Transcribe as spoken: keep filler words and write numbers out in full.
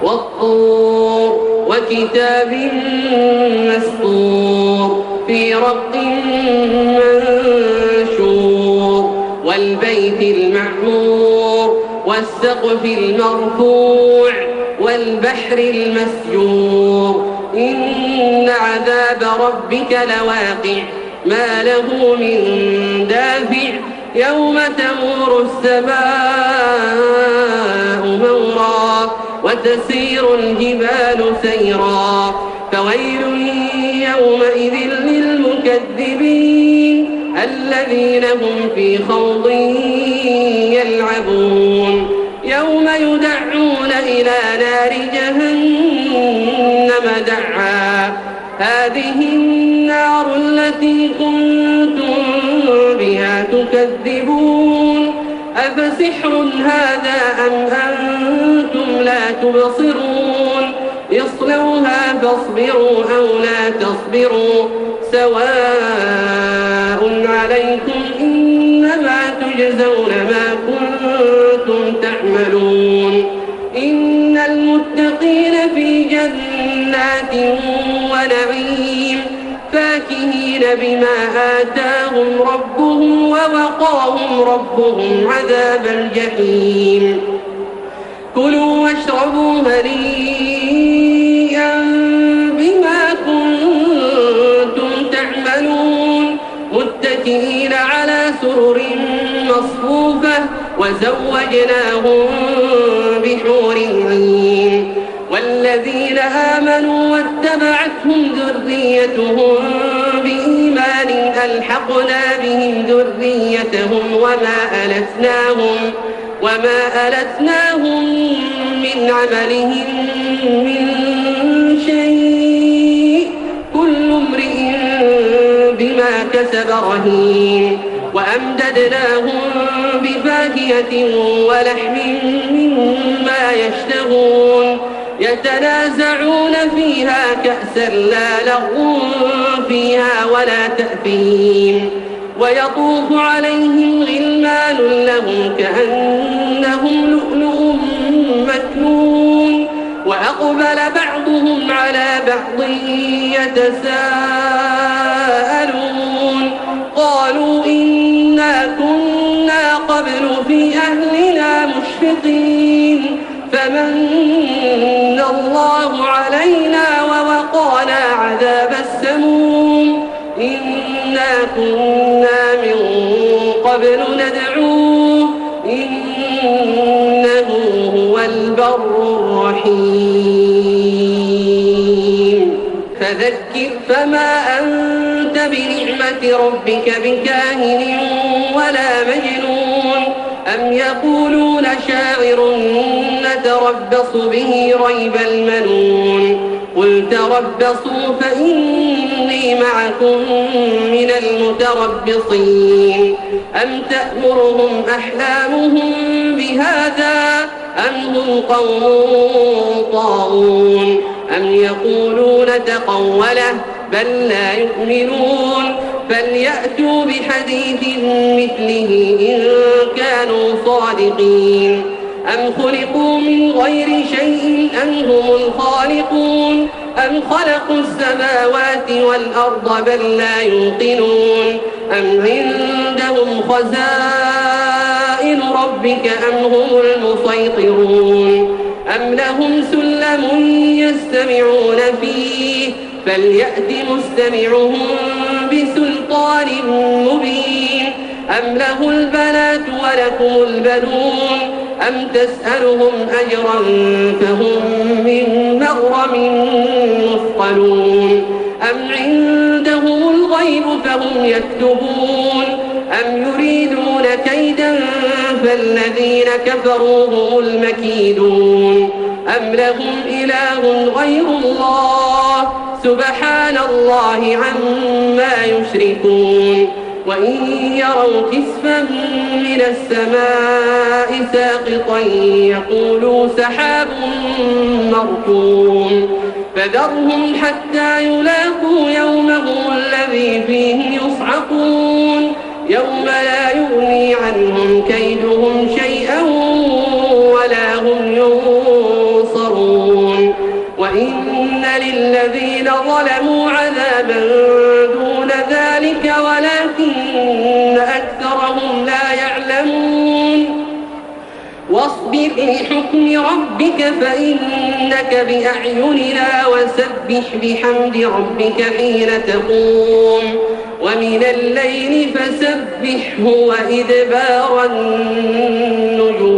والطور وكتاب مسطور في رق منشور والبيت المعمور والسقف المرفوع والبحر المسجور إن عذاب ربك لواقع ما له من دافع يوم تمور السماء مورا وتسير الجبال سيرا فويل يومئذ للمكذبين الذين هم في خوض يلعبون يوم يدعون إلى نار جهنم دعا هذه النار التي كنتم بها تكذبون أفسحر هذا أم أنتم لا تبصرون اصلوها فاصبروا أو لا تصبروا سواء عليكم إنما تجزون ما كنتم تعملون إن المتقين في جنات ونعيم فاكهين بما آتاهم ربهم ووقاهم ربهم عذاب الجحيم كلوا واشربوا هنيئا بما كنتم تعملون متكئين على سرر مصفوفة وزوجناهم بحور عين والذين آمنوا واتبعتهم ذريتهم بإيمان ألحقنا بهم ذريتهم وما ألتناهم وما ألتناهم من عملهم من شيء كل امرئ بما كسب رهين وأمددناهم بفاكهة ولحم مما يشتهون يتنازعون فيها كأسا لا لغو فيها ولا تأثيم ويطوف عليهم غلمان لهم كأنهم لؤلؤ مكنون وأقبل بعضهم على بعض يتساءلون قالوا إنا كنا قبل في أهلنا مشفقين فمن الله علينا ووقانا عذاب السموم إنا كنا من قبل ندعوه إنه هو البر الرحيم فذكر فما أنت بنعمة ربك بكاهن ولا مجنون أم يقولون شاعر نتربص به ريب المنون قل تربصوا فإني معكم من المتربصين أم تأمرهم أحلامهم بهذا أم هم قوم طاغون أم يقولون تقوله بل لا يؤمنون فليأتوا بحديث مثله إن كانوا صادقين أم خلقوا من غير شيء أم هم الخالقون أم خلقوا السماوات والأرض بل لا يوقنون أم عندهم خزائن ربك أم هم المسيطرون أم لهم سلم يستمعون فيه فليأت مستمعهم بسلطان مبين أم له البنات ولكم البنون أم تسألهم أجرا فهم من مغرم مثقلون أم عندهم الغيب فهم يكتبون أم يريدون كيدا فالذين كفروا هم المكيدون أم لهم إله غير الله سبحان الله عما يشركون وإن يروا كسفا من السماء ساقطا يقولوا سحاب مركوم فذرهم حتى يلاقوا يومهم الذي فيه يصعقون يوم لا يغني عنهم كيدهم شيئا ولا هم ينصرون وإن للذين ظلموا عذابا دون ذلك ولكن أكثرهم لا يعلمون واصبر لحكم ربك فإنك بأعيننا وسبح بحمد ربك حين تقوم ومن الليل فسبحه وإدبار النجوم.